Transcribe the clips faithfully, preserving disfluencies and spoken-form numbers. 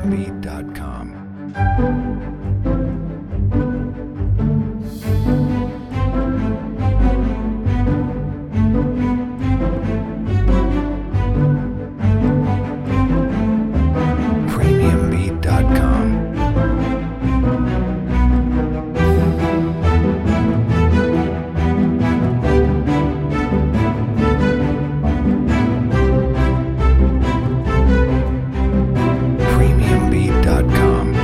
Premium Beat dot com. Premium Beat dot com. Premium Beat dot com.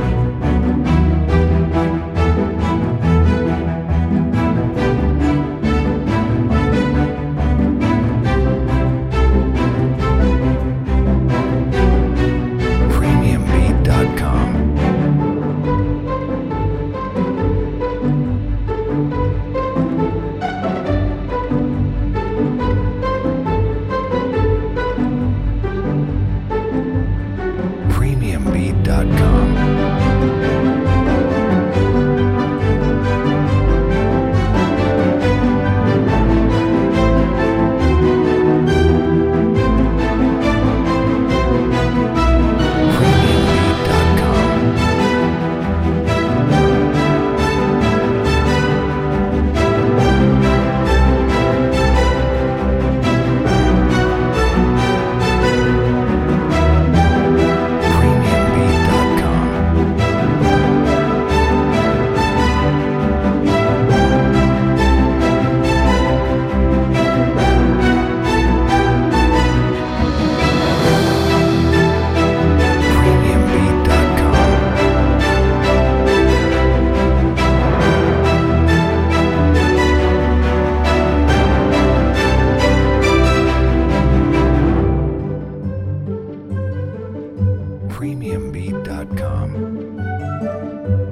Premium Beat dot com. Premium Beat dot com. Premium Beat dot com. Premium Beat dot com. Premium Beat dot com. Premium Beat dot com.